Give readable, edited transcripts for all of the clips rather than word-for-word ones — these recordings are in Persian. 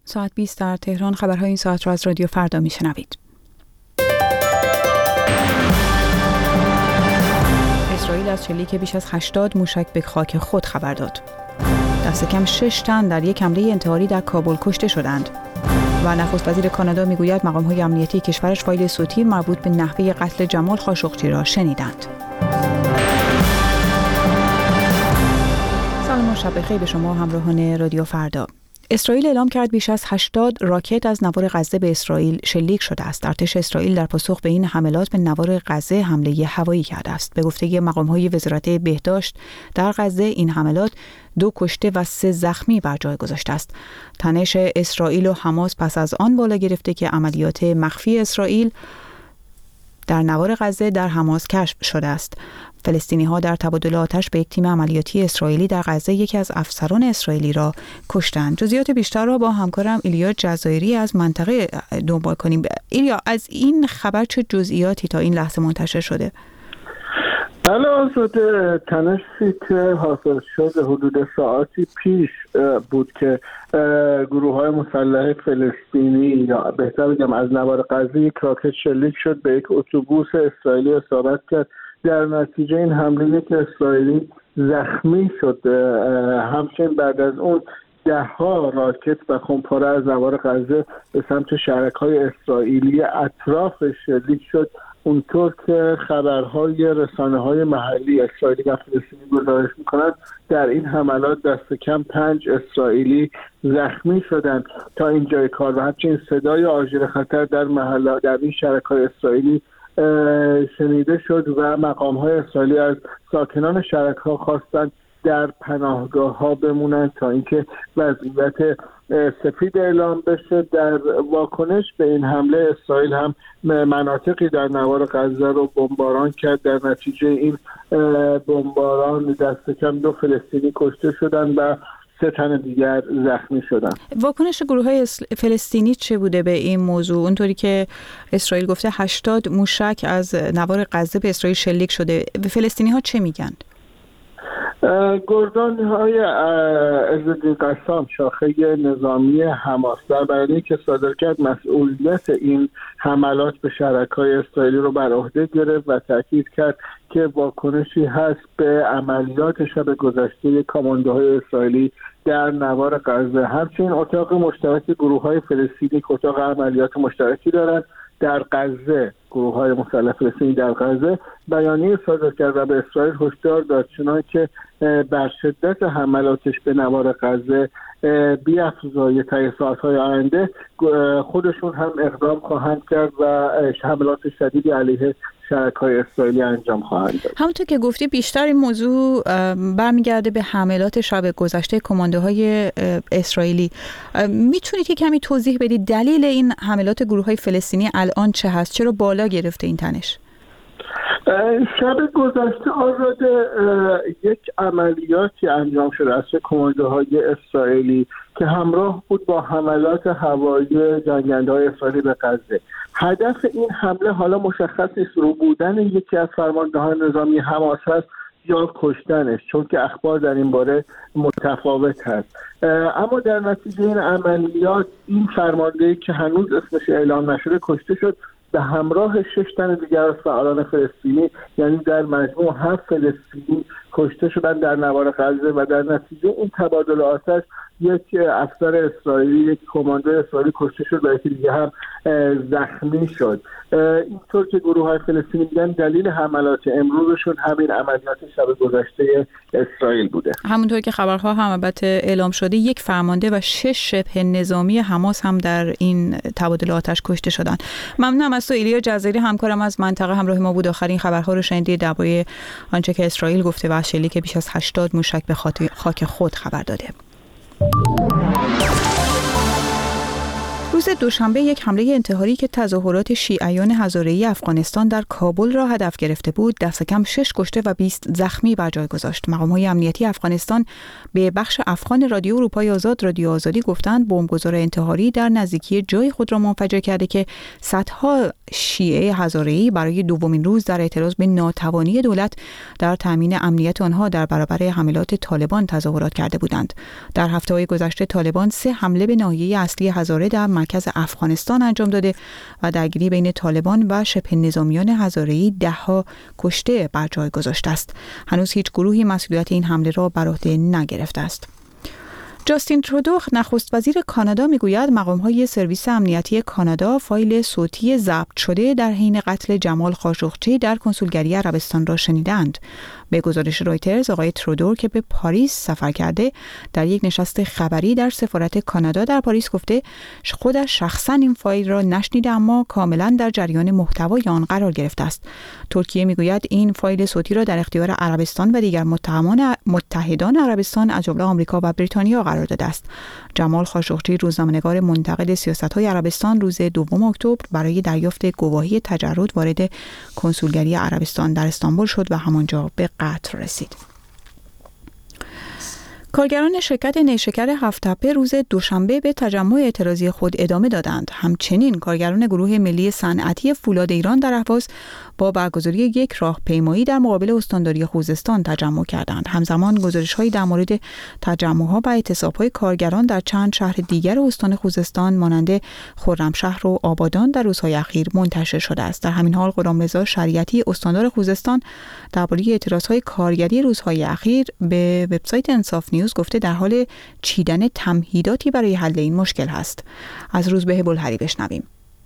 ساعت 20 در تهران. خبرهای این ساعت را از رادیو فردا میشنوید. اسرائیل از شلیک بیش از 80 موشک به خاک خود خبر داد. دست کم 6 تن در یک حمله انتحاری در کابل کشته شدند. و نخست وزیر کانادا میگوید مقام‌های امنیتی کشورش فایل صوتی مربوط به نحوه قتل جمال خاشقچی را شنیدند. سلام و شب بخیر به شما همراهان رادیو فردا. اسرائیل اعلام کرد بیش از 80 راکت از نوار غزه به اسرائیل شلیک شده است. ارتش اسرائیل در پاسخ به این حملات به نوار غزه حمله هوایی کرده است. به گفته مقام‌های وزارت بهداشت در غزه این حملات 2 کشته و 3 زخمی بر جای گذاشته است. تنش اسرائیل و حماس پس از آن بالا گرفته که عملیات مخفی اسرائیل در نوار غزه در حماس کشف شده است. فلسطینی‌ها در تبادل آتش به یک تیم عملیاتی اسرائیلی در غزه یکی از افسران اسرائیلی را کشتند. جزئیات بیشتر را با همکارم ایلیا جزایری از منطقه دنبال کنیم. ایلیا، از این خبر چه جزئیاتی تا این لحظه منتشر شده؟ بله آزاده، تنشی که حاصل شد حدود ساعتی پیش بود که گروه‌های مسلح فلسطینی، یا بهتر بگم از نوار غزه، یک راکت شلیک شد به یک اتوبوس اسرائیلی اصابت کرد. در نتیجه این حمله که اسرائیلی زخمی شد. همچنین بعد از اون 10 راکت و خمپاره از نوار غزه به سمت شهرک‌های اسرائیلی اطرافش شلیک شد. اونطور که خبرهای رسانه‌های محلی اسرائیلی و فلسطینی گزارش می‌کنند، در این حملات دست کم 5 اسرائیلی زخمی شدند تا اینجای کار و همچنین صدای آژیر خطر در محله در این شهرک‌های اسرائیلی شنیده شد و مقام‌های اسرائیلی از ساکنان شهرک‌ها خواستند در پناهگاه‌ها بمونند تا اینکه وضعیت سفید اعلام بشه. در واکنش به این حمله اسرائیل هم مناطقی در نوار غزه رو بمباران کرد. در نتیجه این بمباران دست کم 2 فلسطینی کشته شدند و 3 تن دیگر زخمی شدند. واکنش گروه‌های فلسطینی چه بوده به این موضوع؟ اونطوری که اسرائیل گفته 80 موشک از نوار غزه به اسرائیل شلیک شده. فلسطینی‌ها چه میگند؟ گردان‌های عزالدین قسام، شاخه نظامی حماس، در بیانیه‌ای که صادر کرد مسئولیت این حملات به شهرک‌های اسرائیلی رو بر عهده گرفت و تاکید کرد که واکنشی هست به عملیات شب گذشته کاماندوهای اسرائیلی در نوار غزه. همچنین اتاق مشترک گروه‌های فلسطینی که اتاق عملیات مشترکی دارند در غزه، گروه‌های مسلح فلسطینی در غزه، بیانیه صادر کرد و به اسرائیل هشدار داد چنانکه بر شدت حملاتش به نوار غزه بی‌افزایی طی ساعت‌های آینده خودشون هم اقدام خواهند کرد و حملات شدیدی علیه شهرک‌های اسرائیلی انجام خواهند داد. همونطور که گفتی بیشتر این موضوع برمیگرده به حملات شب گذشته کماندوهای اسرائیلی. میتونید که کمی توضیح بدید دلیل این حملات گروه‌های فلسطینی الان چه هست؟ چرا بالا گرفته این تنش؟ شب گذشته آزاده یک عملیاتی انجام شده از کماندوهای اسرائیلی که همراه بود با حملات هوایی جنگنده‌های اسرائیلی به غزه. هدف این حمله حالا مشخص نیست، رو بودن یکی از فرماندهان نظامی حماس هست یا کشتنش، چون که اخبار در این باره متفاوت هست. اما در نتیجه این عملیات این فرماندهی که هنوز اسمش اعلام نشده کشته شد به همراه 6 تن دیگر از فعالان فلسطینی، یعنی در مجموع 7 فلسطینی کشته شدن در نوار غزه و در نتیجه این تبادل آتش یک افسر اسرائیلی، یک کماندو اسرائیلی کشته شد و یکی دیگه هم زخمی شد. اینطور که گروه‌های فلسطینی میگن دلیل حملات امروزشون همین عملیات شب گذشته اسرائیل بوده. همونطور که خبرها هم البته اعلام شده، یک فرمانده و 6 شبه نظامی حماس هم در این تبادل آتش کشته شدند. ممنونم از تو ایلیا جزایری، همکارم از منطقه همراه ما بود. آخرین خبرها رو شنیدید درباره آنچه که اسرائیل گفته و از شلیک بیش از 80 موشک به خاک خود خبر داده. روز دوشنبه یک حمله انتحاری که تظاهرات شیعیان هزاره‌ای افغانستان در کابل را هدف گرفته بود، دست کم 6 کشته و 20 زخمی بر جای گذاشت. مقام‌های امنیتی افغانستان به بخش افغان رادیو اروپای آزاد رادیو آزادی گفتند بمبگذار انتحاری در نزدیکی جای خود را منفجر کرده که صدها شیعه هزاره‌ای برای دومین روز در اعتراض به ناتوانی دولت در تامین امنیت آنها در برابر حملات طالبان تظاهرات کرده بودند. در هفته‌های گذشته طالبان 3 حمله به ناحیه اصلی هزاره در مرکز افغانستان انجام داده و درگیری بین طالبان و شبه نظامیان هزاره‌ای 10 کشته بر جای گذاشته است. هنوز هیچ گروهی مسئولیت این حمله را بر عهده نگرفته است. جاستین ترودو نخست وزیر کانادا میگوید مقام‌های سرویس امنیتی کانادا فایل صوتی ضبط شده در حین قتل جمال خاشقچی در کنسولگری عربستان را شنیدند. به گزارش رایترز، آقای ترودو که به پاریس سفر کرده در یک نشست خبری در سفارت کانادا در پاریس گفته خودش شخصا این فایل را نشنیده اما کاملا در جریان محتوای آن قرار گرفته است. ترکیه میگوید این فایل صوتی را در اختیار عربستان و دیگر متحدان عربستان از جمله آمریکا و بریتانیا قرار داده است. جمال خاشقچی روزنامه‌نگار منتقد سیاست‌های عربستان روز 2 اکتبر برای دریافت گواهی تجرد وارد کنسولگری عربستان در استانبول شد و همانجا به قتل رسید. کارگران شرکت نیشکر هفت‌تپه روز دوشنبه به تجمع اعتراضی خود ادامه دادند. همچنین کارگران گروه ملی صنعتی فولاد ایران در اهواز با برگزاری یک راهپیمایی در مقابل استانداری خوزستان تجمع کردند. همزمان گزارش‌هایی در مورد تجمع‌ها و اعتصاب‌های کارگران در چند شهر دیگر استان خوزستان مانند خرمشهر و آبادان در روزهای اخیر منتشر شده است. در همین حال غلامرضا شریعتی استاندار خوزستان درباره اعتراض‌های کارگری روزهای اخیر به وبسایت انصاف نیوز گفته در حال چیدن تمهیداتی برای حل این مشکل هست. از روزبه بلهری بشنویم.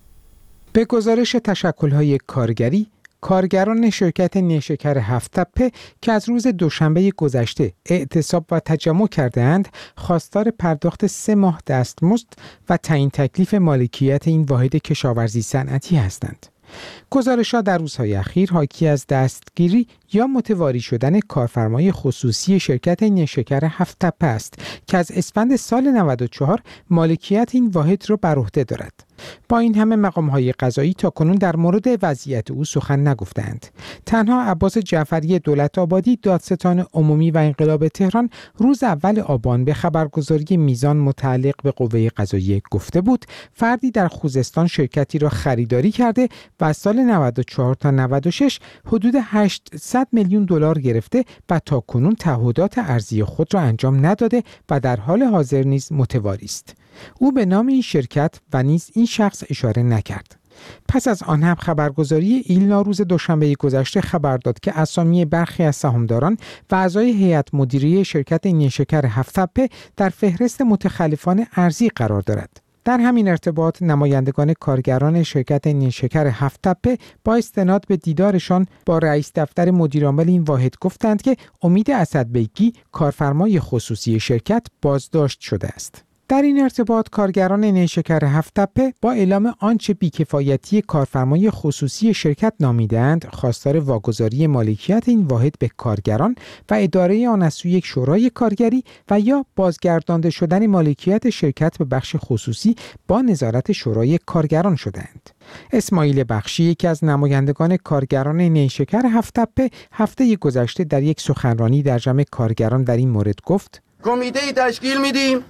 به گزارش تشکل‌های کارگری، کارگران شرکت نیشکر هفت‌تپه که از روز دوشنبه گذشته اعتصاب و تجمع کرده‌اند، خواستار پرداخت 3 ماه دستمزد و تعیین تکلیف مالکیت این واحد کشاورزی صنعتی هستند. گزارش‌ها در روزهای اخیر حاکی از دستگیری یا متواری شدن کارفرمای خصوصی شرکت نیشکر هفت‌تپه است که از اسفند سال 94 مالکیت این واحد را بر عهده دارد. با این همه مقام‌های قضایی تاکنون در مورد وضعیت او سخن نگفتند. تنها عباس جعفری دولت آبادی، دادستان عمومی و انقلاب تهران، روز اول آبان به خبرگزاری میزان متعلق به قوه قضاییه گفته بود فردی در خوزستان شرکتی را خریداری کرده و از سال 94 تا 96 حدود 800 میلیون دلار گرفته و تاکنون تعهدات ارضی خود را انجام نداده و در حال حاضر نیز متواری است. او به نام این شرکت و نیز این شخص اشاره نکرد. پس از آن هم خبرگزاری ایلنا روز دوشنبه گذشته خبر داد که اسامی برخی از سهامداران و اعضای هیئت مدیره شرکت نیشکر هفت‌تپه در فهرست متخلفان ارضی قرار دارد. در همین ارتباط نمایندگان کارگران شرکت نیشکر هفت‌تپه با استناد به دیدارشان با رئیس دفتر مدیرعامل این واحد گفتند که امید اسدبیگی، کارفرمای خصوصی شرکت، بازداشت شده است. در این ارتباط کارگران نیشکر هفت‌تپه با اعلام آنچه بیکفایتی کارفرمای خصوصی شرکت نامیدند، خواستار واگذاری مالکیت این واحد به کارگران و اداره آن از سوی یک شورای کارگری و یا بازگردانده شدن مالکیت شرکت به بخش خصوصی با نظارت شورای کارگران شدند. اسماعیل بخشی، یکی از نمایندگان کارگران نیشکر هفت‌تپه، هفته گذشته در یک سخنرانی در جمع کارگران در این مورد گفت: کمیته تشکیل میدیم،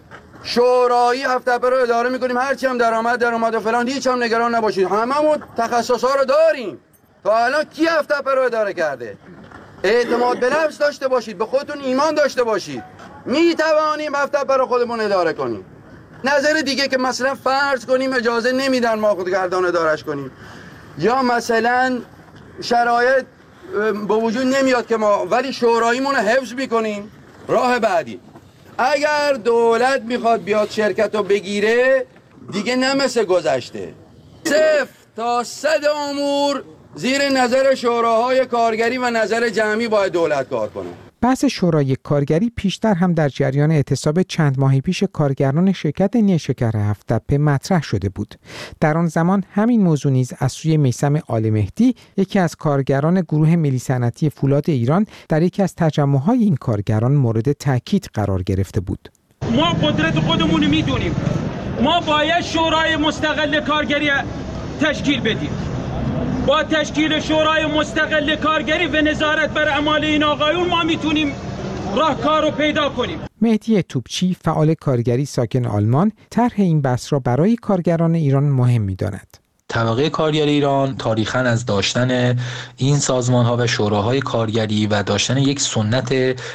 شورایی هفت‌تپه رو اداره میکنیم، هرچی هم درآمد و فلان، هیچ هم نگران نباشید، هممون تخصصا رو داریم. تا الان کی هفت‌تپه رو اداره کرده؟ اعتماد به نفس داشته باشید، به خودتون ایمان داشته باشید، میتوانیم هفت‌تپه رو خودمون اداره کنیم. نظر دیگه که مثلا فرض کنیم اجازه نمیدن ما خودگردان ادارش کنیم، یا مثلا شرایط به وجود نمیاد که ما ولی شوراییمون رو حفظ میکنیم. راه بعدی، اگر دولت میخواد بیاد شرکت رو بگیره، دیگه نه مثل گذشته 0 تا 100 امور زیر نظر شوراهای کارگری و نظر جمعی باید دولت کار کنه. بحث شورای کارگری پیشتر هم در جریان اعتصاب چند ماهی پیش کارگران شرکت نیشکر هفت‌تپه مطرح شده بود. در آن زمان همین موضوع نیز از سوی میثم آل‌مهدی، یکی از کارگران گروه ملی صنعتی فولاد ایران، در یکی از تجمع‌های این کارگران مورد تاکید قرار گرفته بود. ما قدرت خودمون میدونیم، ما باید شورای مستقل کارگری تشکیل بدیم. با تشکیل شورای مستقل کارگری و نظارت بر اعمال این آقایون ما میتونیم راهکار رو پیدا کنیم. مهدی توپچی، فعال کارگری ساکن آلمان، طرح این بحث را برای کارگران ایران مهم می‌داند. طبقه کارگر ایران تاریخاً از داشتن این سازمان‌ها و شوراهای کارگری و داشتن یک سنت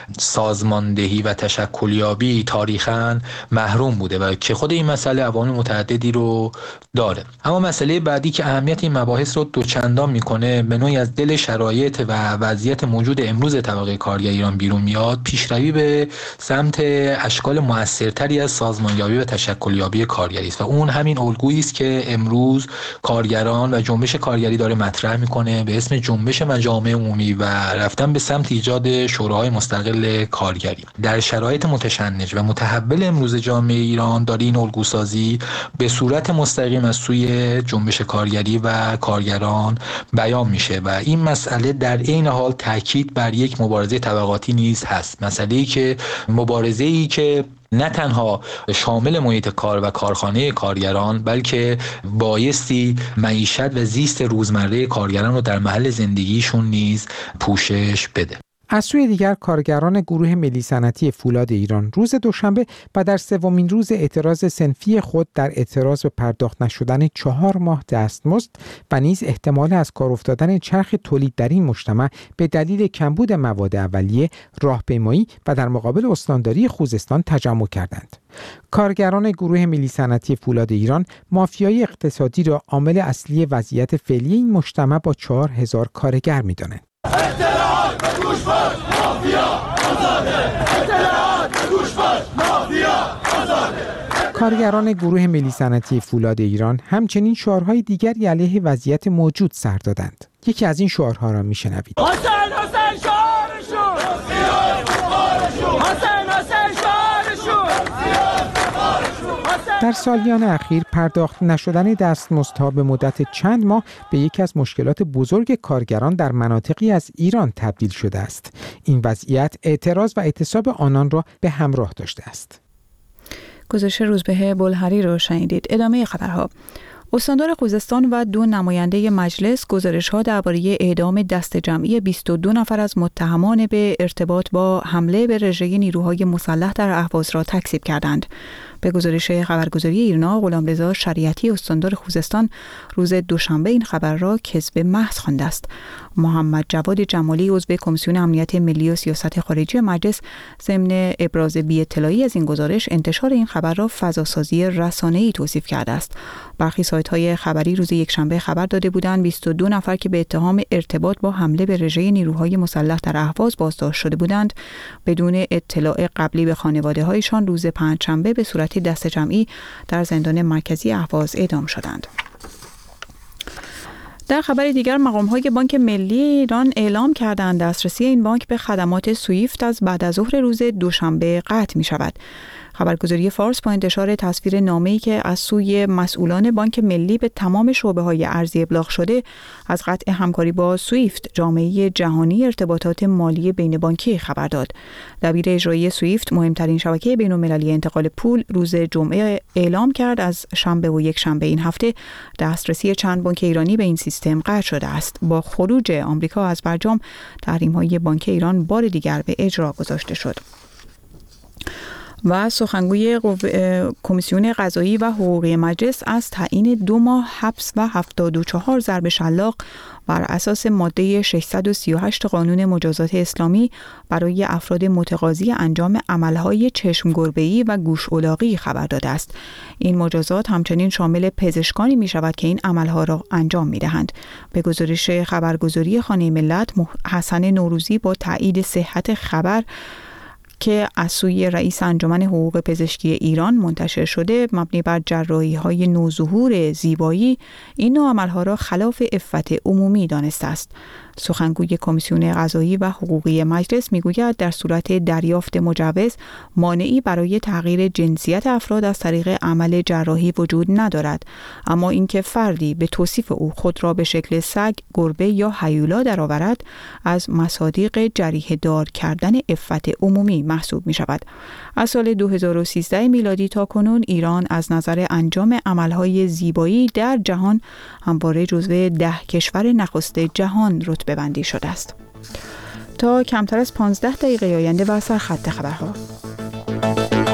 سازماندهی و تشکلیابی تاریخاً محروم بوده و که خود این مسئله عوامل متعددی رو داره. اما مسئله بعدی که اهمیت این مباحث رو دوچندان میکنه، به نوعی از دل شرایط و وضعیت موجود امروز طبقه کارگر ایران بیرون میاد، پیشروی به سمت اشکال مؤثرتری از سازمانیابی و تشکلیابی کارگری است و اون همین الگویی است که امروز کارگران و جنبش کارگری داره مطرح میکنه به اسم جنبش مجامع عمومی و رفتن به سمت ایجاد شوراهای مستقل کارگری. در شرایط متشنج و متحول امروز جامعه ایران داره این الگوسازی به صورت مستقیم از سوی جنبش کارگری و کارگران بیان میشه و این مسئله در عین حال تاکید بر یک مبارزه طبقاتی نیز هست. مسئله‌ای که مبارزه‌ای که نه تنها شامل محیط کار و کارخانه کارگران بلکه بایستی معیشت و زیست روزمره کارگران رو در محل زندگیشون نیز پوشش بده. از سوی دیگر کارگران گروه ملی صنعتی فولاد ایران روز دوشنبه و در سومین روز اعتراض صنفی خود در اعتراض به پرداخت نشدن 4 ماه دستمزد و نیز احتمال از کار افتادن چرخ تولید در این مجتمع به دلیل کمبود مواد اولیه راهپیمایی و در مقابل استانداری خوزستان تجمع کردند. کارگران گروه ملی صنعتی فولاد ایران مافیای اقتصادی را عامل اصلی وضعیت فعلی این مجتمع با 4000 کارگر می‌دانند. اطلاعات به گوش باش مافیا آزاده. اطلاعات به گوش باش مافیا آزاده. کارگران گروه ملی صنعتی فولاد ایران همچنین شعارهای دیگری علیه وضعیت موجود سر دادند. یکی از این شعارها را میشنوید. حسین حسین شعارشون حسین حسین شعارشون. در سالیان اخیر پرداخت نشدن دستمزدها به مدت چند ماه به یکی از مشکلات بزرگ کارگران در مناطقی از ایران تبدیل شده است. این وضعیت اعتراض و اعتصاب آنان را به همراه داشته است. گزارش روزبه بلهری رو شنیدید. ادامه خبرها. استاندار خوزستان و 2 نماینده مجلس گزارش‌ها درباره اعدام دست جمعی 22 نفر از متهمان به ارتباط با حمله به رژه نیروهای مسلح در اهواز را تکذیب کردند. به گزارش خبرگزاری ایرنا، غلامرضا شریعتی استاندار خوزستان روز دوشنبه این خبر را کذب محض خوانده است. محمد جواد جمالی عضو کمیسیون امنیت ملی و سیاست خارجی مجلس ضمن ابراز بی‌اطلاعی از این گزارش انتشار این خبر را فضاسازی رسانه‌ای توصیف کرده است. برخی سایت‌های خبری روز یکشنبه خبر داده بودند 22 نفر که به اتهام ارتباط با حمله به رژه نیروهای مسلح در اهواز بازداشت شده بودند بدون اطلاع قبلی به خانواده‌هایشان روز پنجشنبه به صورت دست جمعی در زندان مرکزی اهواز اعدام شدند. در خبر دیگر مقام‌های بانک ملی ایران اعلام کردند دسترسی این بانک به خدمات سویفت از بعد از ظهر روز دوشنبه قطع می شود. خبرگزاری فارس با انتشار تصویر نامه‌ای که از سوی مسئولان بانک ملی به تمام شعبه‌های ارزی ابلاغ شده از قطع همکاری با سویفت، جامعه جهانی ارتباطات مالی بین بانکی خبر داد. دبیر اجرایی سویفت، مهمترین شبکه بین‌المللی انتقال پول، روز جمعه اعلام کرد از شنبه و یک شنبه این هفته دسترسی چند بانک ایرانی به این سیستم قطع شده است. با خروج آمریکا از برجام، تحریم‌های بانک ایران بار دیگر به اجرا گذاشته شد. و سخنگوی کمیسیون قضایی و حقوقی مجلس از تعیین 2 ماه حبس و 74 ضرب شلاق بر اساس ماده 638 قانون مجازات اسلامی برای افراد متقاضی انجام عملهای چشم گربه‌ای و گوش الاغی خبر داده است. این مجازات همچنین شامل پزشکانی می شود که این عملها را انجام می دهند. به گزارش خبرگزاری خانه ملت، حسن نوروزی با تایید صحت خبر که از سوی رئیس انجمن حقوق پزشکی ایران منتشر شده مبنی بر جراحی‌های نوظهور زیبایی این نوع عمل‌ها را خلاف عفت عمومی دانسته است. سخنگوی کمیسیون قضایی و حقوقی مجلس میگوید در صورت دریافت مجوز مانعی برای تغییر جنسیت افراد از طریق عمل جراحی وجود ندارد، اما اینکه فردی به توصیف او خود را به شکل سگ، گربه یا هیولا درآورد از مصادیق جریحه دار کردن عفت عمومی محسوب می شود. از سال 2013 میلادی تا کنون ایران از نظر انجام عملهای زیبایی در جهان همواره جزو 10 کشور نخست جهان رتبه بندی شده است. تا کمتر از 15 دقیقه آینده بر سر خط خبرها.